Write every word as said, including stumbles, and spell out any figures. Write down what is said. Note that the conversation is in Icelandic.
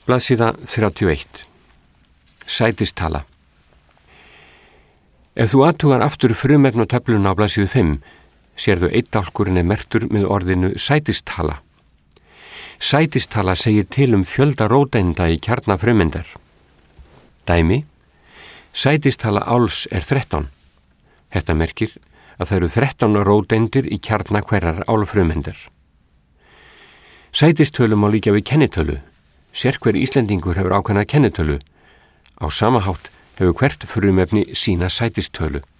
Blaðsíða þrjátíu og eitt. Sætistala. Ef þú athugar aftur frumefnatöfluna á blaðsíðu fimm, sérðu einn dálkurinn er merktur með orðinu sætistala. Sætistala segir til um fjölda róteinda í kjarna frumeindar. Dæmi: sætistala áls er þrettán. Þetta merkir að það eru þrettán róteindir í kjarna hverrar álfrumeindar. Sætistölu má líka við kennitölu. Sérhver Íslendingur hefur ákveðna kennitölu. Á sama hátt hefur hvert frumefni sína sætistölu.